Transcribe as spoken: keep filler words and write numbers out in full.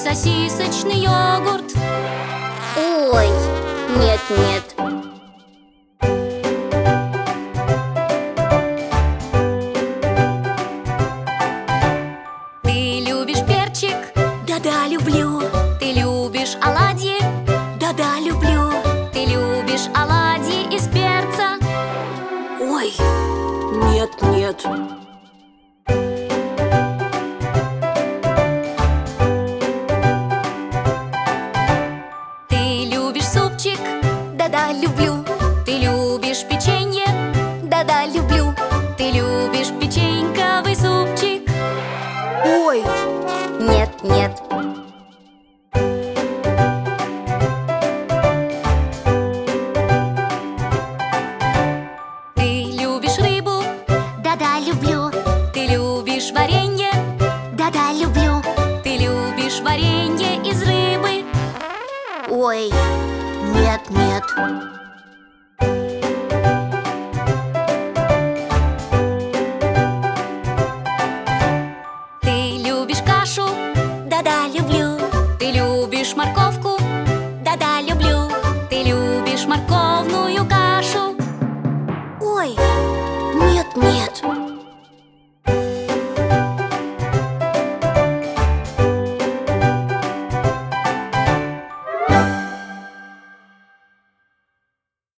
сосисочный йогурт? Ой, нет-нет. Ты любишь перчик? Да-да, люблю. Ты любишь оладьи? Да-да, люблю. Ты любишь оладьи из перца? Ой, нет-нет. Ты любишь супчик? Да-да, люблю. Ты любишь печенье? Да-да, люблю. Ты любишь печеньковый супчик? Ой, нет-нет. Ты любишь рыбу? Да-да, люблю. Ты любишь варенье? Да-да, люблю. Ты любишь варенье из рыбы? Ой, нет-нет. Ты любишь кашу? Да-да, люблю. Ты любишь морковку? Да-да, люблю. Ты любишь морковную кашу? Ой, нет-нет.